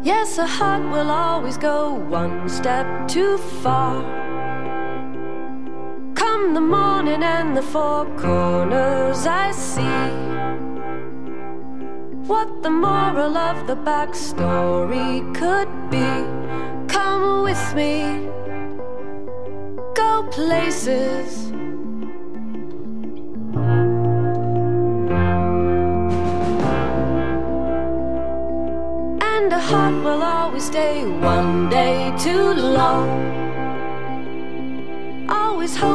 Yes, a heart will always go one step too far. Come the morning and the four corners I see what the moral of the backstory could be. Come with me, go places. And a heart will always stay one day too long. Always hope